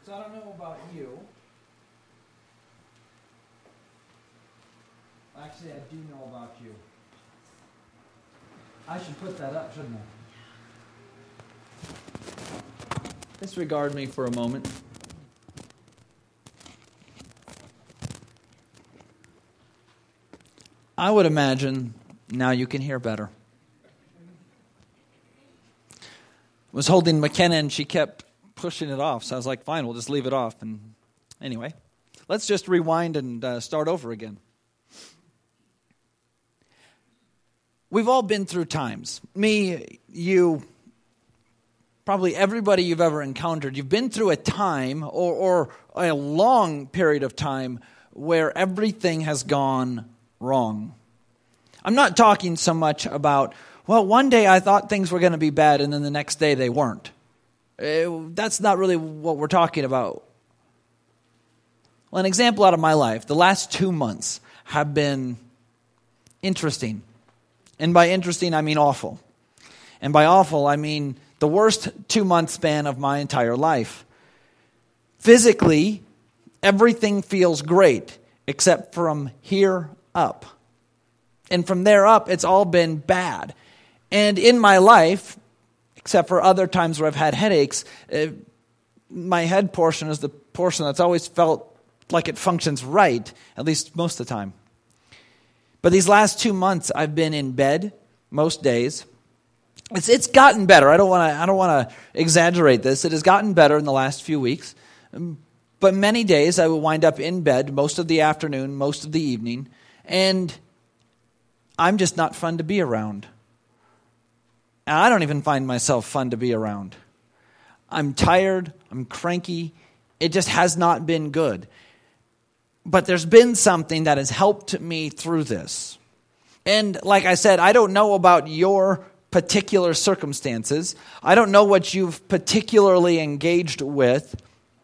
So I don't know about you. Actually, I do know about you. I should put that up, shouldn't I? Disregard me for a moment. I would imagine now you can hear better. I was holding McKenna and she kept pushing it off. So I was like, fine, we'll just leave it off. And anyway, let's just rewind and start over again. We've all been through times. Me, you, probably everybody you've ever encountered. You've been through a time or a long period of time where everything has gone wrong. I'm not talking so much about, well, one day I thought things were going to be bad and then the next day they weren't. That's not really what we're talking about. Well, an example out of my life, the last 2 months have been interesting. And by interesting, I mean awful. And by awful, I mean the worst 2-month span of my entire life. Physically, everything feels great, except from here up. And from there up, it's all been bad. And in my life, except for other times where I've had headaches, my head portion is the portion that's always felt like it functions right, at least most of the time. But these last 2 months, I've been in bed most days. It's gotten better. I don't want to exaggerate this. It has gotten better in the last few weeks. But many days, I will wind up in bed most of the afternoon, most of the evening, and I'm just not fun to be around. And I don't even find myself fun to be around. I'm tired. I'm cranky. It just has not been good. But there's been something that has helped me through this. And like I said, I don't know about your particular circumstances. I don't know what you've particularly engaged with.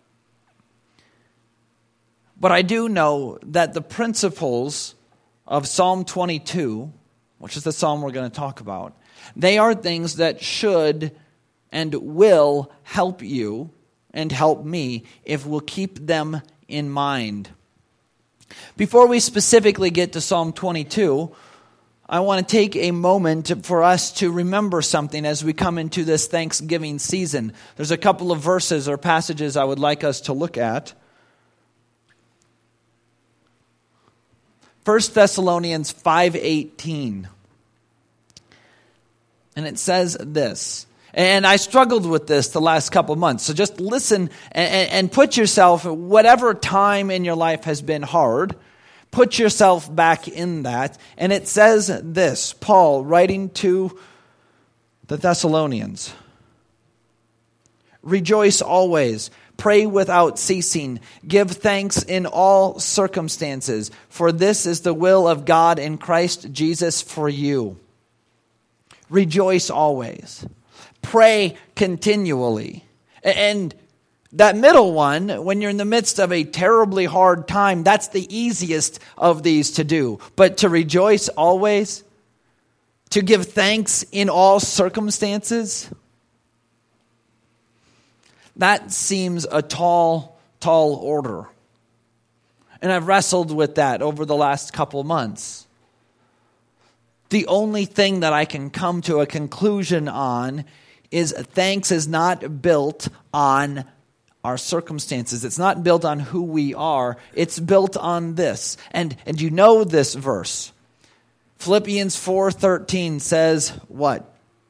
But I do know that the principles of Psalm 22, which is the psalm we're going to talk about, they are things that should and will help you and help me if we'll keep them in mind. Before we specifically get to Psalm 22, I want to take a moment for us to remember something as we come into this Thanksgiving season. There's a couple of verses or passages I would like us to look at. 1 Thessalonians 5:18. And it says this. And I struggled with this the last couple of months. So just listen and put yourself, whatever time in your life has been hard, put yourself back in that. And it says this, Paul writing to the Thessalonians. Rejoice always, pray without ceasing, give thanks in all circumstances, for this is the will of God in Christ Jesus for you. Rejoice always. Pray continually. And that middle one, when you're in the midst of a terribly hard time, that's the easiest of these to do. But to rejoice always, to give thanks in all circumstances, that seems a tall order. And I've wrestled with that over the last couple months. The only thing that I can come to a conclusion on is thanks is not built on our circumstances. It's not built on who we are. It's built on this. And you know this verse. Philippians 4:13 says what?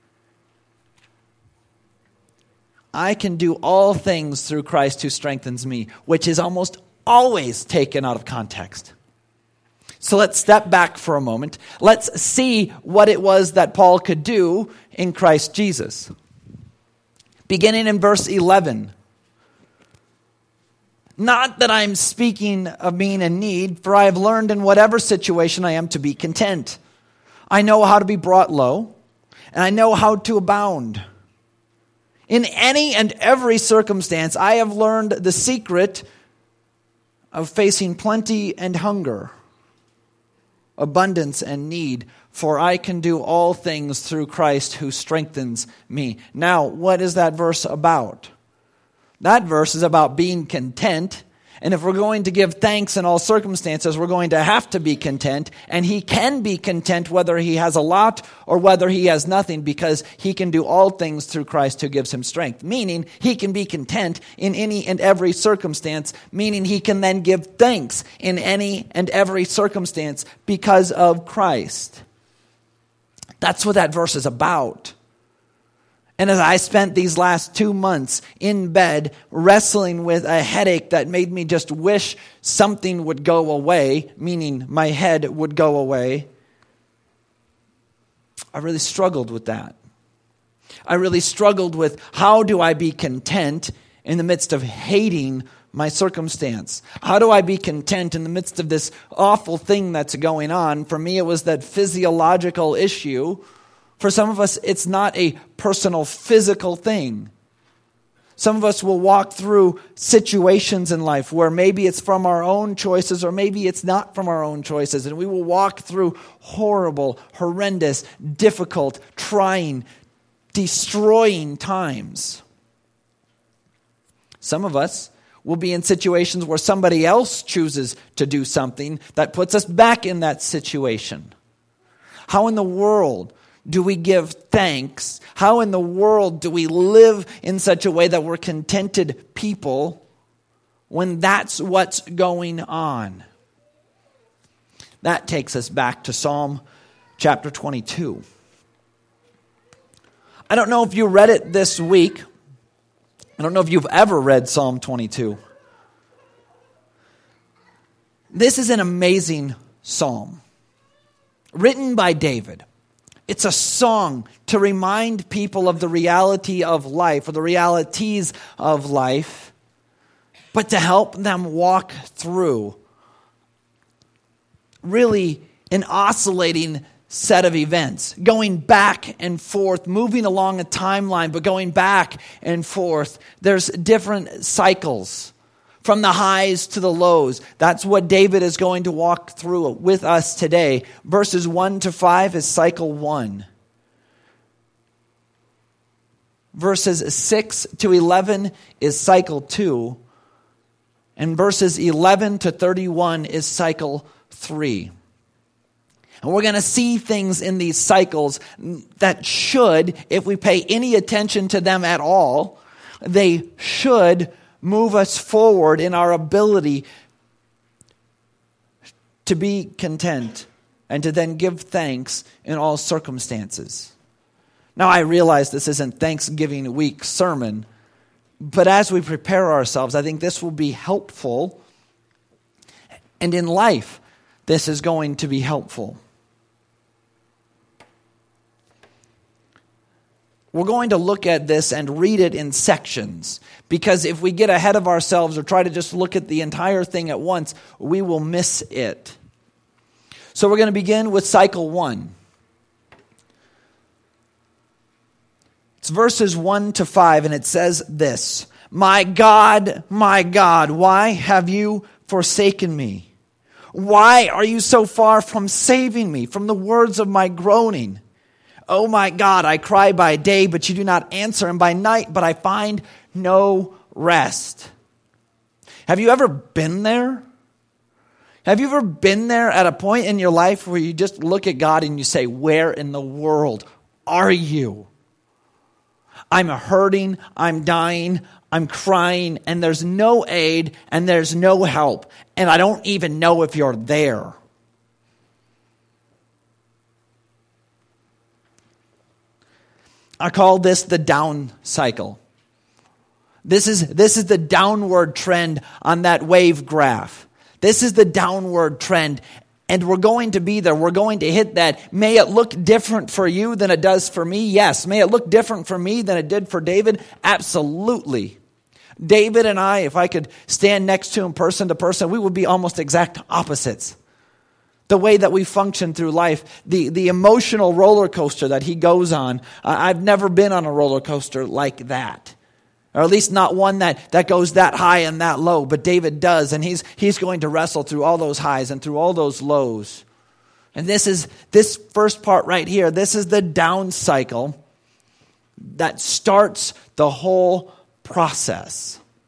I can do all things through Christ who strengthens me, which is almost always taken out of context. So let's step back for a moment. Let's see what it was that Paul could do in Christ Jesus. Beginning in verse 11. Not that I'm speaking of being in need, for I have learned in whatever situation I am to be content. I know how to be brought low, and I know how to abound. In any and every circumstance, I have learned the secret of facing plenty and hunger, abundance and need, for I can do all things through Christ who strengthens me. Now, what is that verse about? That verse is about being content. And if we're going to give thanks in all circumstances, we're going to have to be content. And he can be content whether he has a lot or whether he has nothing, because he can do all things through Christ who gives him strength. Meaning he can be content in any and every circumstance, meaning he can then give thanks in any and every circumstance because of Christ. That's what that verse is about. And as I spent these last 2 months in bed wrestling with a headache that made me just wish something would go away, meaning my head would go away, I really struggled with that. I really struggled with, how do I be content in the midst of hating my circumstance? How do I be content in the midst of this awful thing that's going on? For me, it was that physiological issue. For some of us, it's not a personal physical thing. Some of us will walk through situations in life where maybe it's from our own choices or maybe it's not from our own choices. And we will walk through horrible, horrendous, difficult, trying, destroying times. Some of us will be in situations where somebody else chooses to do something that puts us back in that situation. How in the world do we give thanks? How in the world do we live in such a way that we're contented people when that's what's going on? That takes us back to Psalm chapter 22. I don't know if you read it this week. I don't know if you've ever read Psalm 22. This is an amazing psalm written by David. It's a song to remind people of the reality of life, or the realities of life, but to help them walk through really an oscillating set of events, going back and forth, moving along a timeline, but going back and forth. There's different cycles from the highs to the lows. That's what David is going to walk through with us today. Verses 1 to 5 is cycle 1. Verses 6 to 11 is cycle 2. And verses 11 to 31 is cycle 3. And we're going to see things in these cycles that should, if we pay any attention to them at all, they should move us forward in our ability to be content and to then give thanks in all circumstances. Now, I realize this isn't Thanksgiving week sermon, but as we prepare ourselves, I think this will be helpful. And in life, this is going to be helpful. We're going to look at this and read it in sections, because if we get ahead of ourselves or try to just look at the entire thing at once, we will miss it. So we're going to begin with cycle 1. It's verses 1 to 5, and it says this: my God, why have you forsaken me? Why are you so far from saving me from the words of my groaning? Oh my God, I cry by day, but you do not answer, and by night, but I find no rest. Have you ever been there? Have you ever been there at a point in your life where you just look at God and you say, where in the world are you? I'm hurting, I'm dying, I'm crying, and there's no aid, and there's no help, and I don't even know if you're there. I call this the down cycle. This is the downward trend on that wave graph. This is the downward trend, and we're going to be there. We're going to hit that. May it look different for you than it does for me? Yes. May it look different for me than it did for David? Absolutely. David and I, if I could stand next to him person to person, we would be almost exact opposites. The way that we function through life, the emotional roller coaster that he goes on. I've never been on a roller coaster like that. Or at least not one that goes that high and that low. But David does, and he's going to wrestle through all those highs and through all those lows. And this first part right here, this is the down cycle that starts the whole process.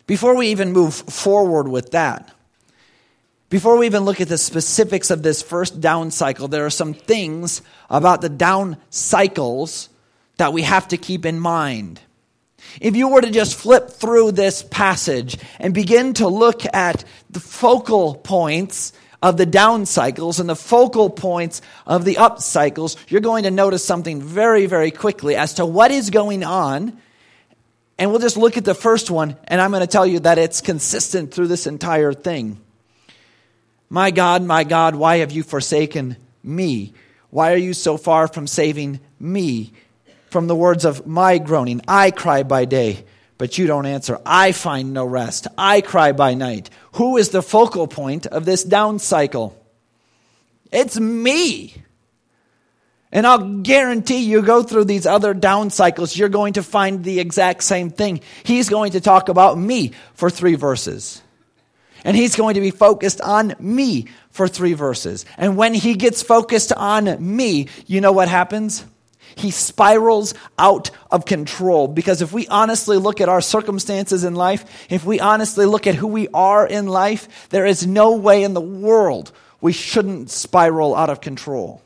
before we even move forward with that, before we even look at the specifics of this first down cycle, there are some things about the down cycles that we have to keep in mind. If you were to just flip through this passage and begin to look at the focal points of the down cycles and the focal points of the up cycles, you're going to notice something very, very quickly as to what is going on. And we'll just look at the first one, and I'm going to tell you that it's consistent through this entire thing. My God, why have you forsaken me? Why are you so far from saving me? From the words of my groaning, I cry by day, but you don't answer. I find no rest. I cry by night. Who is the focal point of this down cycle? It's me. And I'll guarantee you go through these other down cycles, you're going to find the exact same thing. He's going to talk about me for 3 verses. And he's going to be focused on me for 3 verses. And when he gets focused on me, you know what happens? He spirals out of control. Because if we honestly look at our circumstances in life, if we honestly look at who we are in life, there is no way in the world we shouldn't spiral out of control.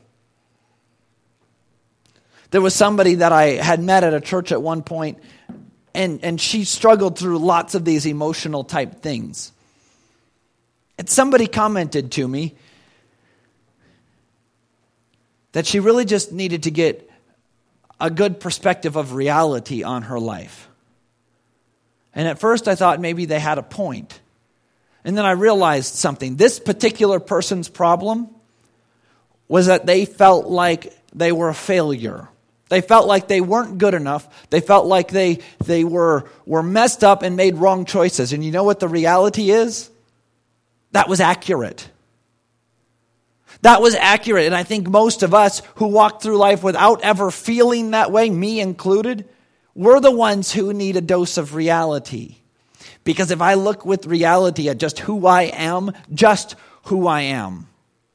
There was somebody that I had met at a church at one point, and she struggled through lots of these emotional type things. And somebody commented to me that she really just needed to get a good perspective of reality on her life. And at first I thought maybe they had a point. And then I realized something. This particular person's problem was that they felt like they were a failure. They felt like they weren't good enough. They felt like they were messed up and made wrong choices. And you know what the reality is? That was accurate. That was accurate. And I think most of us who walk through life without ever feeling that way, me included, we're the ones who need a dose of reality. Because if I look with reality at just who I am, then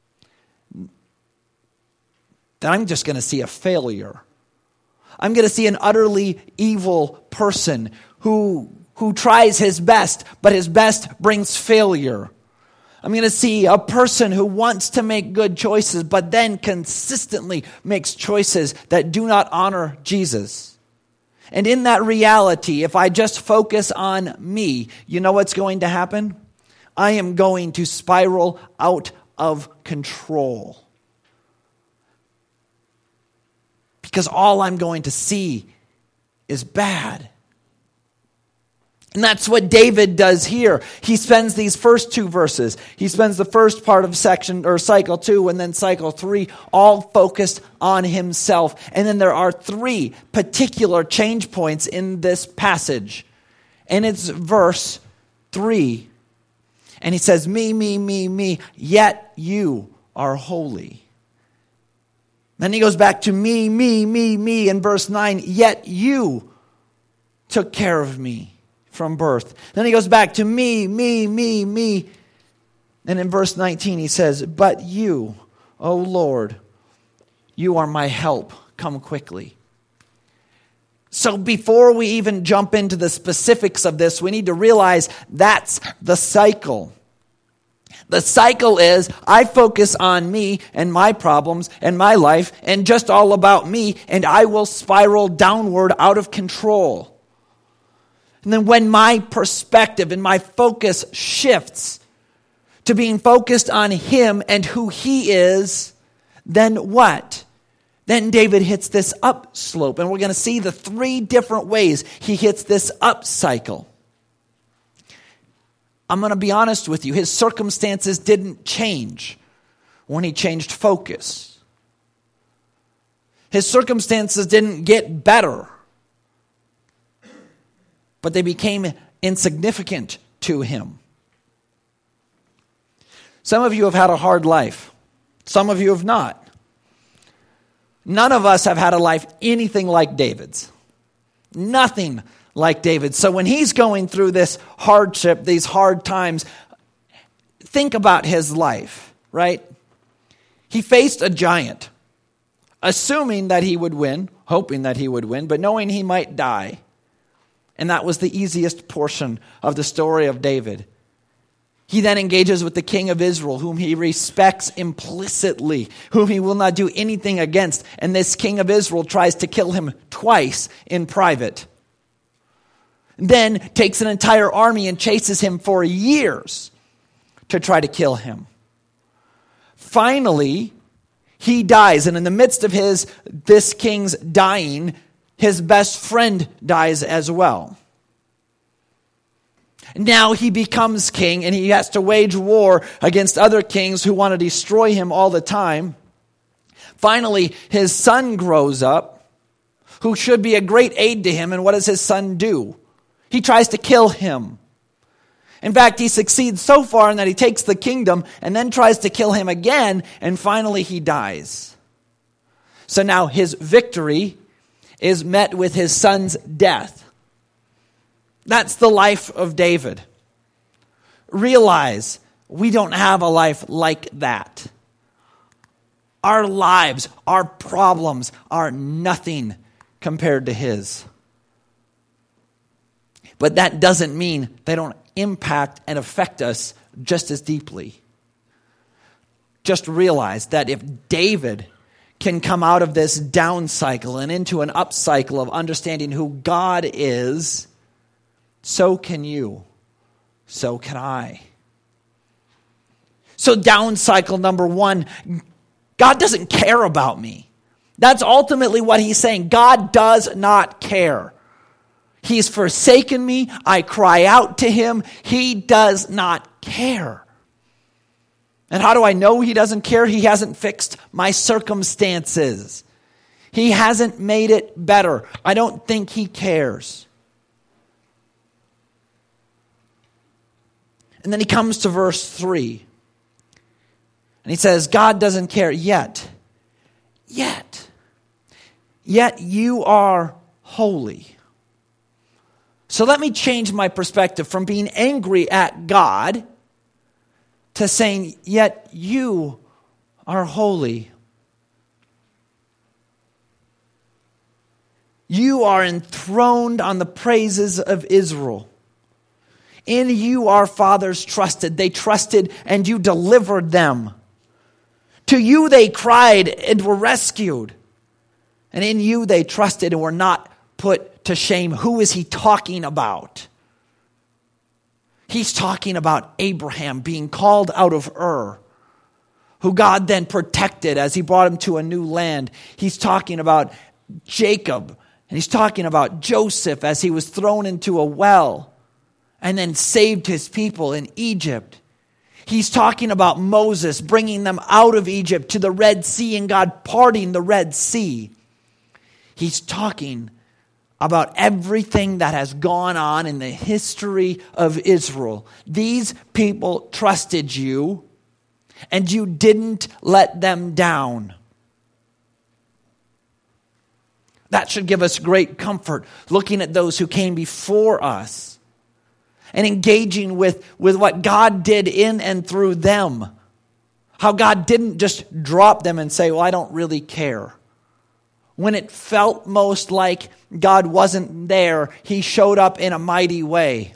I'm just going to see a failure. I'm going to see an utterly evil person who tries his best, but his best brings failure. I'm going to see a person who wants to make good choices, but then consistently makes choices that do not honor Jesus. And in that reality, if I just focus on me, you know what's going to happen? I am going to spiral out of control. Because all I'm going to see is bad. And that's what David does here. He spends these first 2 verses. He spends the first part of section or cycle 2 and then cycle 3 all focused on himself. And then there are 3 particular change points in this passage. And it's verse 3. And he says, me, yet you are holy. Then he goes back to me in verse 9, yet you took care of me from birth. Then he goes back to me. And in verse 19 he says, but you, O Lord, you are my help. Come quickly. So before we even jump into the specifics of this, we need to realize that's the cycle. The cycle is I focus on me and my problems and my life and just all about me, and I will spiral downward out of control. And then when my perspective and my focus shifts to being focused on him and who he is, then what? Then David hits this up slope. And we're going to see the 3 different ways he hits this up cycle. I'm going to be honest with you. His circumstances didn't change when he changed focus. His circumstances didn't get better, but they became insignificant to him. Some of you have had a hard life. Some of you have not. None of us have had a life anything like David's. Nothing like David. So when he's going through this hardship, these hard times, think about his life, right? He faced a giant, assuming that he would win, hoping that he would win, but knowing he might die. And that was the easiest portion of the story of David. He then engages with the king of Israel, whom he respects implicitly, whom he will not do anything against. And this king of Israel tries to kill him twice in private. Then takes an entire army and chases him for years to try to kill him. Finally, he dies. And in the midst of this king's dying, his best friend dies as well. Now he becomes king, and he has to wage war against other kings who want to destroy him all the time. Finally, his son grows up, who should be a great aid to him. And what does his son do? He tries to kill him. In fact, he succeeds so far in that he takes the kingdom and then tries to kill him again, and finally he dies. So now his victory is met with his son's death. That's the life of David. Realize we don't have a life like that. Our lives, our problems are nothing compared to his. But that doesn't mean they don't impact and affect us just as deeply. Just realize that if David can come out of this down cycle and into an up cycle of understanding who God is, so can you. So can I. So down cycle number 1, God doesn't care about me. That's ultimately what he's saying. God does not care. He's forsaken me. I cry out to him. He does not care. And how do I know he doesn't care? He hasn't fixed my circumstances. He hasn't made it better. I don't think he cares. And then he comes to verse 3. And he says, God doesn't care yet you are holy. So let me change my perspective from being angry at God to saying, yet you are holy. You are enthroned on the praises of Israel. In you our fathers trusted. They trusted and you delivered them. To you they cried and were rescued. And in you they trusted and were not put to shame. Who is he talking about? He's talking about Abraham being called out of Ur, who God then protected as he brought him to a new land. He's talking about Jacob, and he's talking about Joseph as he was thrown into a well and then saved his people in Egypt. He's talking about Moses bringing them out of Egypt to the Red Sea and God parting the Red Sea. He's talking about everything that has gone on in the history of Israel. These people trusted you, and you didn't let them down. That should give us great comfort, looking at those who came before us and engaging with what God did in and through them. How God didn't just drop them and say, well, I don't really care. When it felt most like God wasn't there, he showed up in a mighty way.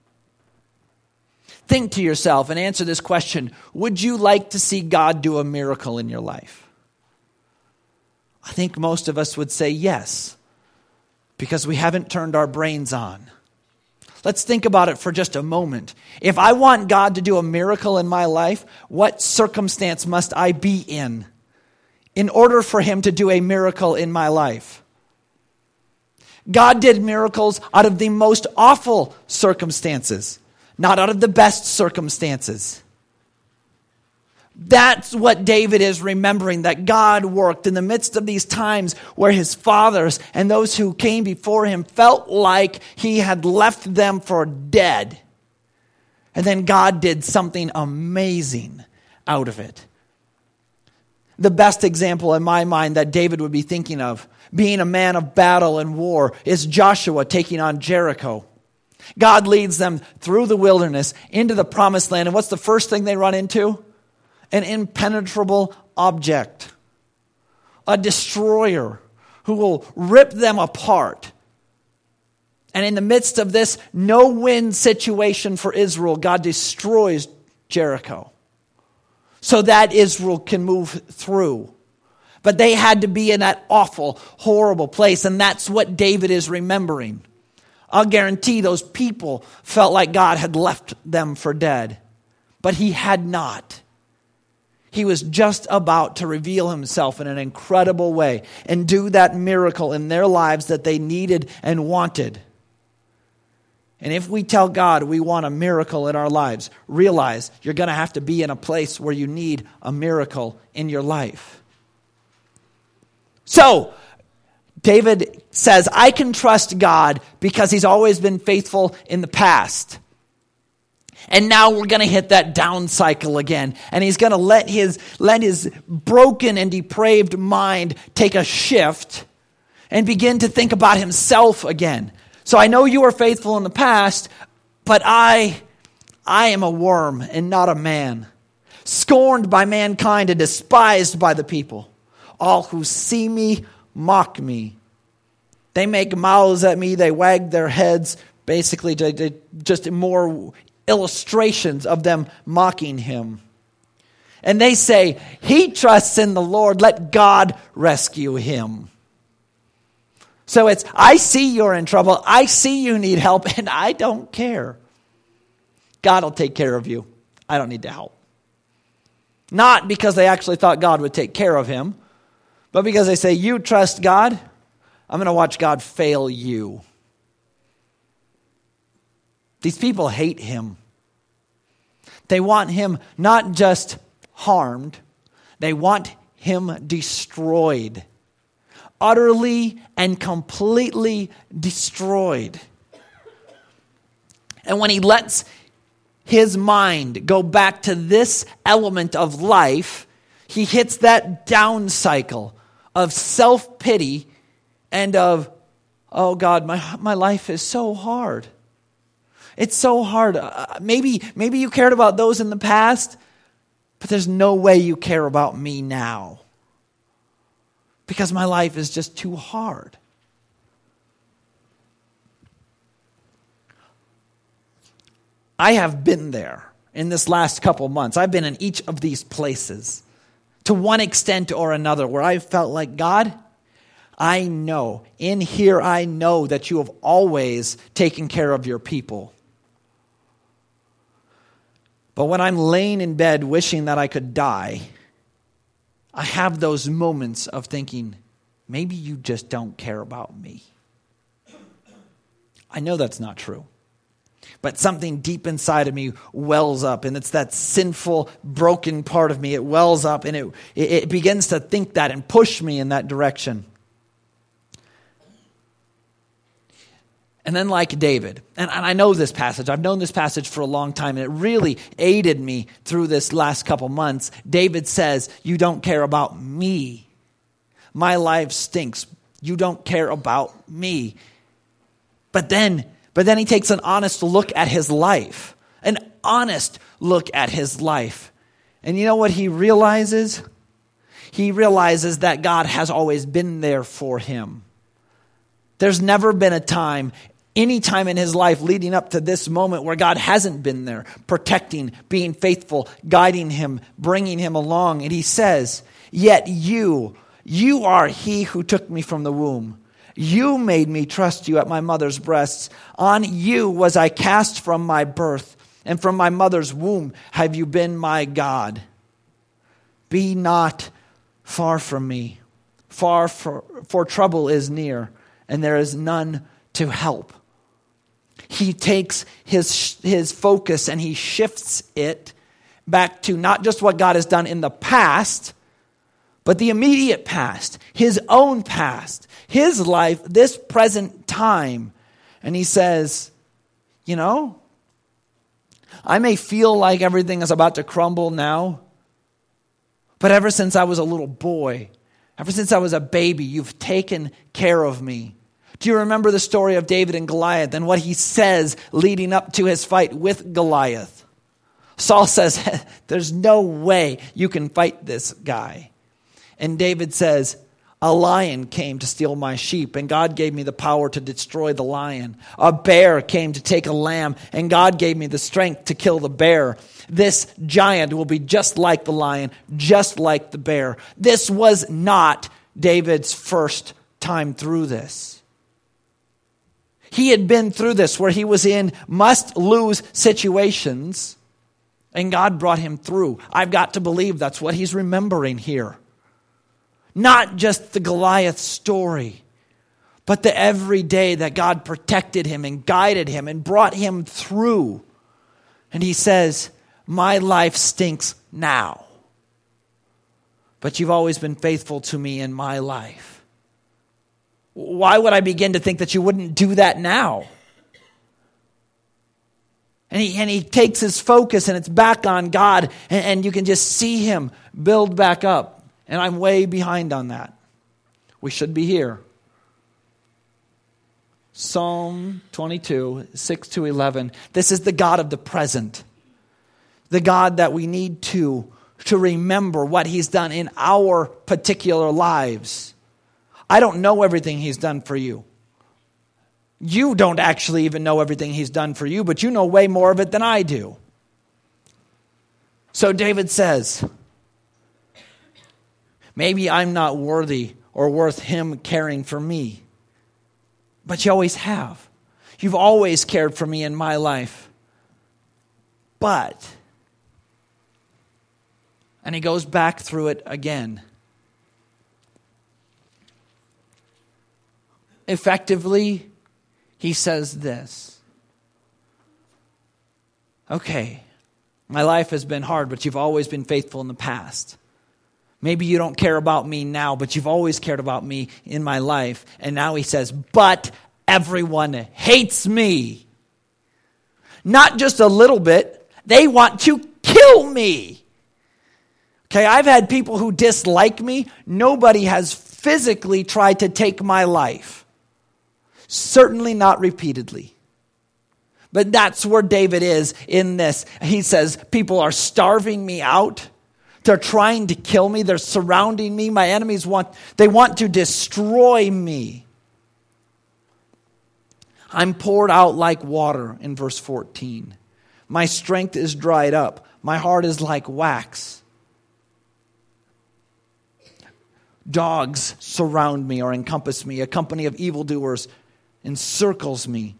Think to yourself and answer this question. Would you like to see God do a miracle in your life? I think most of us would say yes, because we haven't turned our brains on. Let's think about it for just a moment. If I want God to do a miracle in my life, what circumstance must I be in order for him to do a miracle in my life? God did miracles out of the most awful circumstances, not out of the best circumstances. That's what David is remembering, that God worked in the midst of these times where his fathers and those who came before him felt like he had left them for dead. And then God did something amazing out of it. The best example in my mind that David would be thinking of, being a man of battle and war, is Joshua taking on Jericho. God leads them through the wilderness into the promised land. And what's the first thing they run into? An impenetrable object. A destroyer who will rip them apart. And in the midst of this no-win situation for Israel, God destroys Jericho so that Israel can move through. But they had to be in that awful, horrible place, and that's what David is remembering. I'll guarantee those people felt like God had left them for dead, but he had not. He was just about to reveal himself in an incredible way and do that miracle in their lives that they needed and wanted. And if we tell God we want a miracle in our lives, realize you're going to have to be in a place where you need a miracle in your life. So, David says, I can trust God because he's always been faithful in the past. And now we're going to hit that down cycle again. And he's going to let his broken and depraved mind take a shift and begin to think about himself again. So I know you were faithful in the past, but I am a worm and not a man, scorned by mankind and despised by the people. All who see me mock me. They make mouths at me, they wag their heads, basically just more illustrations of them mocking him. And they say, he trusts in the Lord, let God rescue him. So it's, I see you're in trouble, I see you need help, and I don't care. God will take care of you. I don't need to help. Not because they actually thought God would take care of him, but because they say, you trust God, I'm going to watch God fail you. These people hate him. They want him not just harmed, they want him destroyed. Utterly and completely destroyed. And when he lets his mind go back to this element of life, he hits that down cycle of self-pity and of, oh God, my life is so hard. It's so hard. Maybe you cared about those in the past, but there's no way you care about me now. Because my life is just too hard. I have been there in this last couple months. I've been in each of these places to one extent or another where I felt like, God, I know, in here I know that you have always taken care of your people. But when I'm laying in bed wishing that I could die, I have those moments of thinking, maybe you just don't care about me. I know that's not true. But something deep inside of me wells up, and it's that sinful, broken part of me. It wells up, and it begins to think that and push me in that direction. And then like David, and I know this passage, I've known this passage for a long time, and it really aided me through this last couple months. David says, you don't care about me. My life stinks. You don't care about me. But then he takes an honest look at his life. An honest look at his life. And you know what he realizes? He realizes that God has always been there for him. There's never been a time, any time in his life leading up to this moment where God hasn't been there, protecting, being faithful, guiding him, bringing him along. And he says, yet you are he who took me from the womb. You made me trust you at my mother's breasts. On you was I cast from my birth, and from my mother's womb have you been my God. Be not far from me, for trouble is near, and there is none to help. He takes his focus and he shifts it back to not just what God has done in the past, but the immediate past, his own past, his life, this present time. And he says, you know, I may feel like everything is about to crumble now, but ever since I was a little boy, ever since I was a baby, you've taken care of me. Do you remember the story of David and Goliath and what he says leading up to his fight with Goliath? Saul says, there's no way you can fight this guy. And David says, A lion came to steal my sheep, and God gave me the power to destroy the lion. A bear came to take a lamb, and God gave me the strength to kill the bear. This giant will be just like the lion, just like the bear. This was not David's first time through this. He had been through this where he was in must-lose situations, and God brought him through. I've got to believe that's what he's remembering here. Not just the Goliath story, but the everyday that God protected him and guided him and brought him through. And he says, my life stinks now, but you've always been faithful to me in my life. Why would I begin to think that you wouldn't do that now? And he takes his focus and it's back on God, and you can just see him build back up. And I'm way behind on that. We should be here. Psalm 22, 6-11. This is the God of the present. The God that we need to remember what he's done in our particular lives. I don't know everything he's done for you. You don't actually even know everything he's done for you, but you know way more of it than I do. So David says, maybe I'm not worthy or worth him caring for me. But you always have. You've always cared for me in my life. But, and he goes back through it again. Effectively, he says this. Okay, my life has been hard, but you've always been faithful in the past. Maybe you don't care about me now, but you've always cared about me in my life. And now he says, but everyone hates me. Not just a little bit. They want to kill me. Okay, I've had people who dislike me. Nobody has physically tried to take my life. Certainly not repeatedly. But that's where David is in this. He says, people are starving me out. They're trying to kill me. They're surrounding me. My enemies want to destroy me. I'm poured out like water in verse 14. My strength is dried up. My heart is like wax. Dogs surround me or encompass me. A company of evildoers encircles me.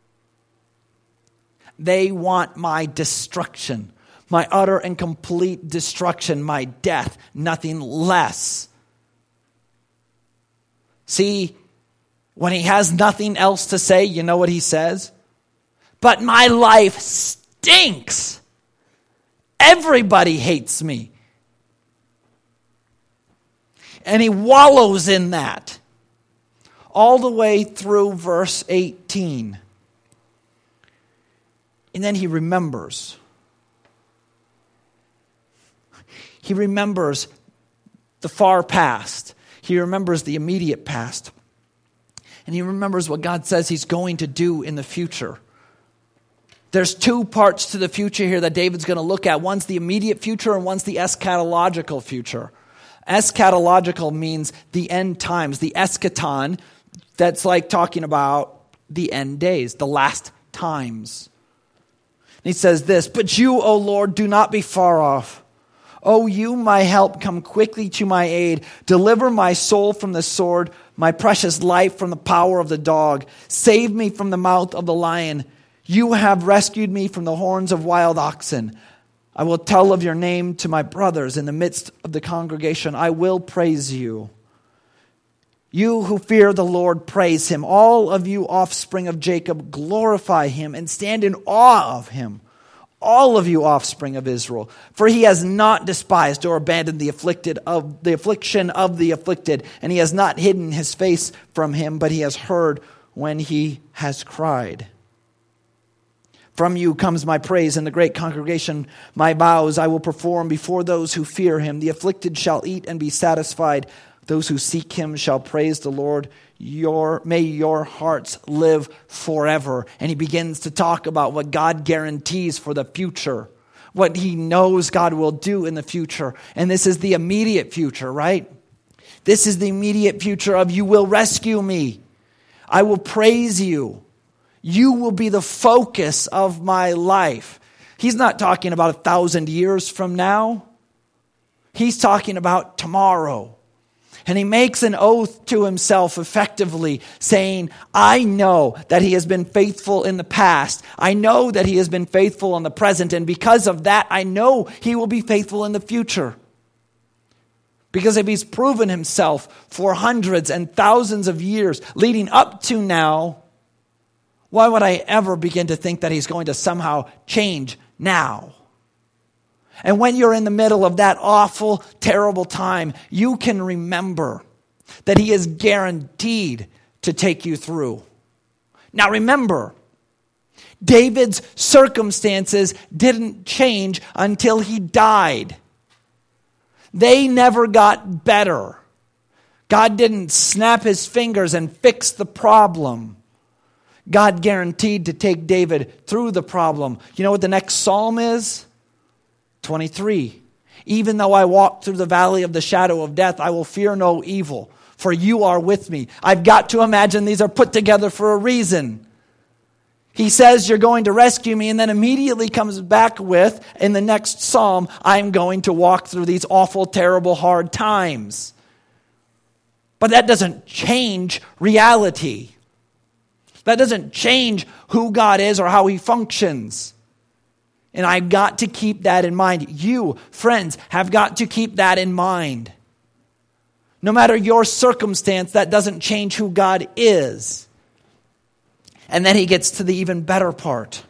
They want my destruction. My utter and complete destruction, my death, nothing less. See, when he has nothing else to say, you know what he says? But my life stinks. Everybody hates me. And he wallows in that. All the way through verse 18. And then he remembers. He remembers the far past. He remembers the immediate past. And he remembers what God says he's going to do in the future. There's two parts to the future here that David's going to look at. One's the immediate future and one's the eschatological future. Eschatological means the end times, the eschaton. That's like talking about the end days, the last times. And he says this, but you, O Lord, do not be far off. O you, my help, come quickly to my aid. Deliver my soul from the sword, my precious life from the power of the dog. Save me from the mouth of the lion. You have rescued me from the horns of wild oxen. I will tell of your name to my brothers in the midst of the congregation. I will praise you. You who fear the Lord, praise him. All of you offspring of Jacob, glorify him and stand in awe of him. All of you offspring of Israel, for he has not despised or abandoned the affliction of the afflicted, and he has not hidden his face from him, but he has heard when he has cried. From you comes my praise in the great congregation. My vows I will perform before those who fear him. The afflicted shall eat and be satisfied. Those who seek him shall praise the Lord. May your hearts live forever. And he begins to talk about what God guarantees for the future, what he knows God will do in the future. And this is the immediate future, right? This is the immediate future of you will rescue me. I will praise you. You will be the focus of my life. He's not talking about 1,000 years from now. He's talking about tomorrow. And he makes an oath to himself effectively, saying, I know that he has been faithful in the past. I know that he has been faithful in the present. And because of that, I know he will be faithful in the future. Because if he's proven himself for hundreds and thousands of years leading up to now, why would I ever begin to think that he's going to somehow change now? And when you're in the middle of that awful, terrible time, you can remember that he is guaranteed to take you through. Now remember, David's circumstances didn't change until he died. They never got better. God didn't snap his fingers and fix the problem. God guaranteed to take David through the problem. You know what the next psalm is? 23. Even though I walk through the valley of the shadow of death, I will fear no evil, for you are with me. I've got to imagine these are put together for a reason. He says, you're going to rescue me, and then immediately comes back with, in the next psalm, I'm going to walk through these awful, terrible, hard times. But that doesn't change reality. That doesn't change who God is or how he functions. And I've got to keep that in mind. You, friends, have got to keep that in mind. No matter your circumstance, that doesn't change who God is. And then he gets to the even better part.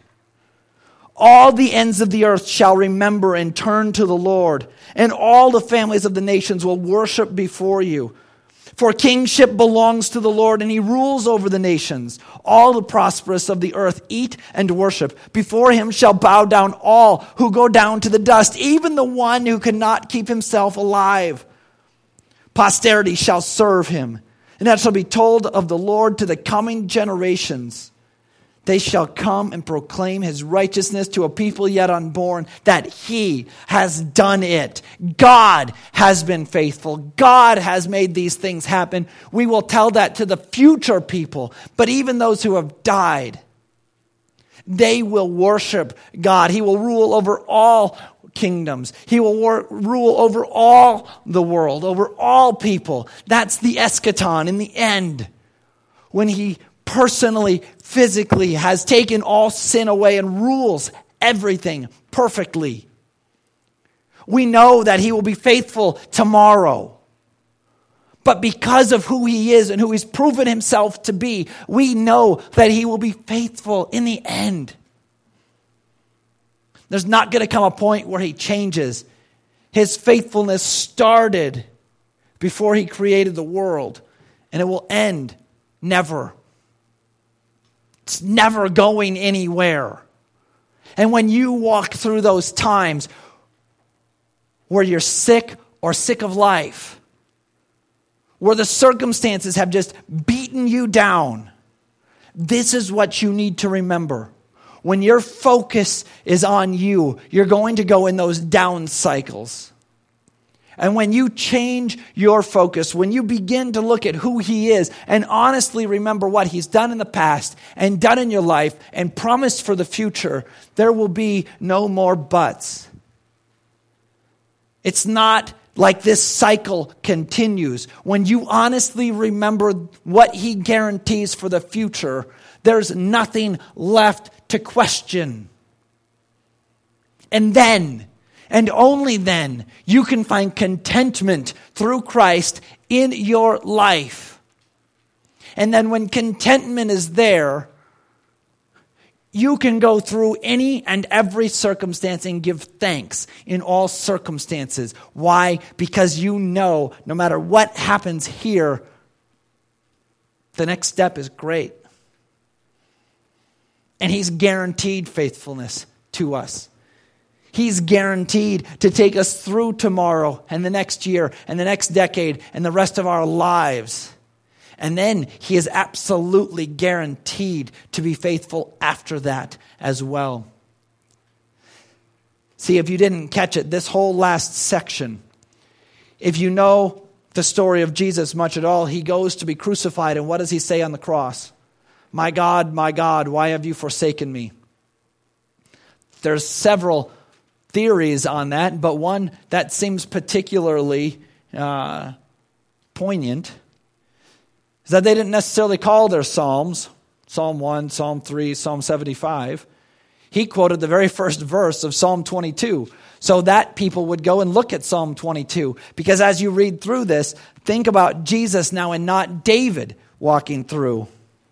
All the ends of the earth shall remember and turn to the Lord, and all the families of the nations will worship before you. For kingship belongs to the Lord, and he rules over the nations. All the prosperous of the earth eat and worship. Before him shall bow down all who go down to the dust, even the one who cannot keep himself alive. Posterity shall serve him, and that shall be told of the Lord to the coming generations. They shall come and proclaim his righteousness to a people yet unborn, that he has done it. God has been faithful. God has made these things happen. We will tell that to the future people. But even those who have died, they will worship God. He will rule over all kingdoms. He will rule over all the world, over all people. That's the eschaton in the end, when he personally, physically has taken all sin away and rules everything perfectly. We know that he will be faithful tomorrow. But because of who he is and who he's proven himself to be, we know that he will be faithful in the end. There's not going to come a point where he changes. His faithfulness started before he created the world, and it will end never. It's never going anywhere. And when you walk through those times where you're sick or sick of life, where the circumstances have just beaten you down, this is what you need to remember. When your focus is on you, you're going to go in those down cycles. And when you change your focus, when you begin to look at who he is and honestly remember what he's done in the past and done in your life and promised for the future, there will be no more buts. It's not like this cycle continues. When you honestly remember what he guarantees for the future, there's nothing left to question. And then, and only then, you can find contentment through Christ in your life. And then when contentment is there, you can go through any and every circumstance and give thanks in all circumstances. Why? Because you know no matter what happens here, the next step is great. And he's guaranteed faithfulness to us. He's guaranteed to take us through tomorrow and the next year and the next decade and the rest of our lives. And then he is absolutely guaranteed to be faithful after that as well. See, if you didn't catch it, this whole last section, if you know the story of Jesus much at all. He goes to be crucified, and what does he say on the cross? My God, why have you forsaken me? There's several theories on that, but one that seems particularly poignant is that they didn't necessarily call their Psalms, Psalm 1, Psalm 3, Psalm 75. He quoted the very first verse of Psalm 22, so that people would go and look at Psalm 22. Because as you read through this, think about Jesus now and not David walking through.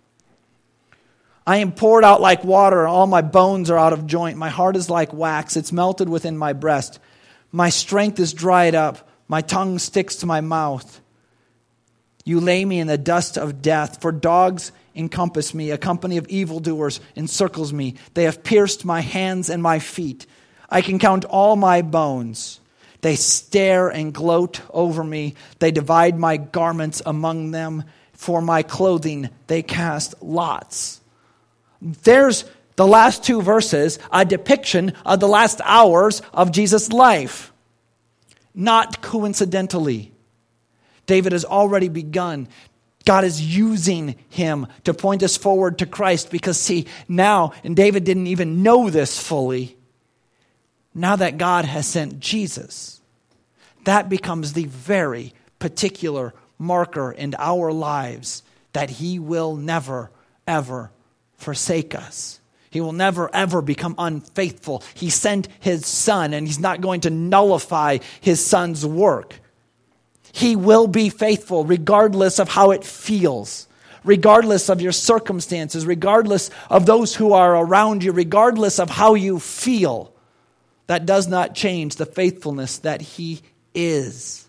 I am poured out like water, all my bones are out of joint. My heart is like wax, it's melted within my breast. My strength is dried up, my tongue sticks to my mouth. You lay me in the dust of death, for dogs encompass me. A company of evildoers encircles me. They have pierced my hands and my feet. I can count all my bones. They stare and gloat over me. They divide my garments among them. For my clothing they cast lots. There's the last two verses, a depiction of the last hours of Jesus' life. Not coincidentally. David has already begun. God is using him to point us forward to Christ because, see, now, and David didn't even know this fully, now that God has sent Jesus, that becomes the very particular marker in our lives that he will never, ever forsake us. He will never, ever become unfaithful. He sent his son, and he's not going to nullify his son's work. He will be faithful regardless of how it feels, regardless of your circumstances, regardless of those who are around you, regardless of how you feel. That does not change the faithfulness that he is.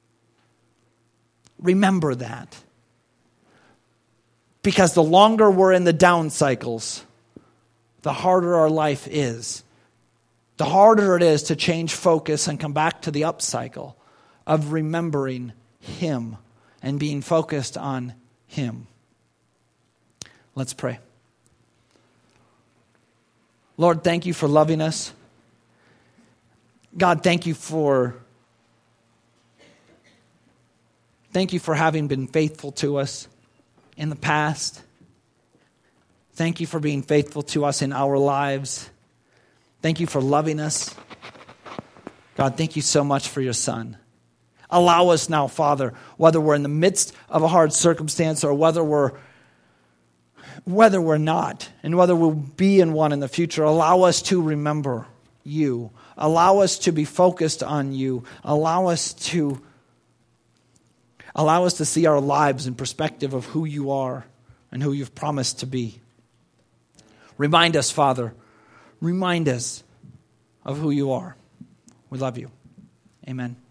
Remember that. Because the longer we're in the down cycles, the harder our life is. The harder it is to change focus and come back to the up cycle of remembering him and being focused on him. Let's pray. Lord, thank you for loving us. God, thank you for having been faithful to us in the past. Thank you for being faithful to us in our lives. Thank you for loving us. God, thank you so much for your son. Allow us now, Father, whether we're in the midst of a hard circumstance or whether we're not, and whether we'll be in one in the future, allow us to remember you. Allow us to be focused on you. Allow us to see our lives in perspective of who you are and who you've promised to be. Remind us, Father. Remind us of who you are. We love you. Amen.